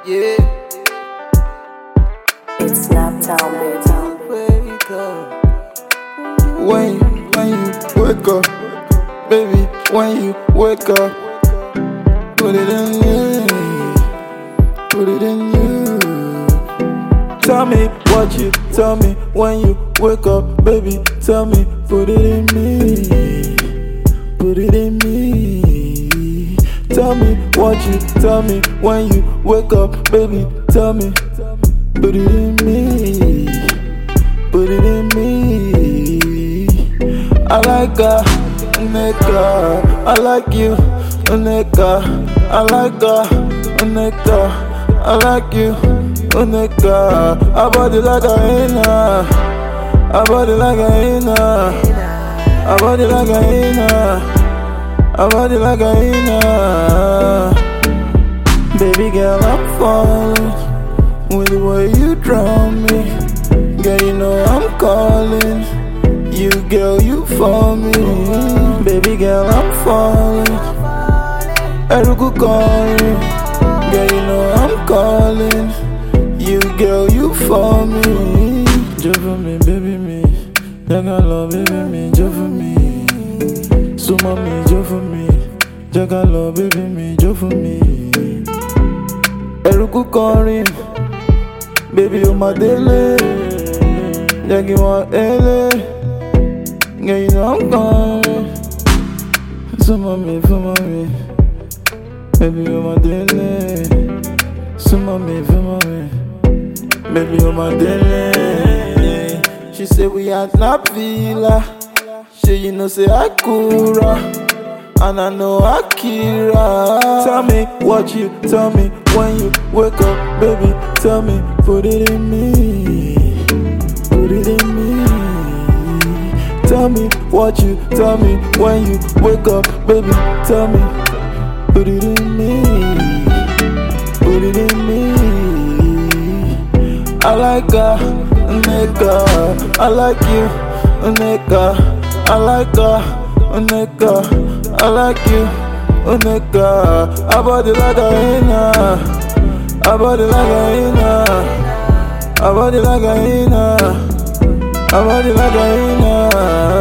Yeah. It's Snaptown, baby. Wake up. When you wake up, baby, when you wake up, put it in you, put it in you. Tell me what you tell me when you wake up, baby. Tell me, put it in me, put it in me. Tell me what you tell me when you wake up, baby. Tell me, put it in me, put it in me. I like her, nigga. I like you, nigga. I like her, nigga. I like you, nigga. I body like a hyena. I body like a hyena. I body like a hyena. I body like a hyena. Baby girl, I'm falling with the way you drown me. Girl, you know I'm calling you, girl, you for me. Baby girl, I'm falling. Eruku calling. Girl, you know I'm calling you, girl, you for me. Just for me, baby me. Jaga love, baby me, just for me. Suma me, just for me. Jaga love, baby me, just for me. Eruku calling. Baby, you're my daily. Jackie want LA. Girl, you know I'm calling. Suma me, baby, you're my daily. Suma me, baby, you're my daily. She said we at not villa. She, you know, say Akura. And I know Akira. Tell me what you tell me when you wake up, baby. Tell me, put it in me, put it in me. Tell me what you tell me when you wake up, baby. Tell me, put it in me, put it in me. I like her, nigga. I like you, nigga. I like her, nigga. I like you, nigga. I body like a hyena. I body like a hyena. I body like a hyena. I body like a hyena.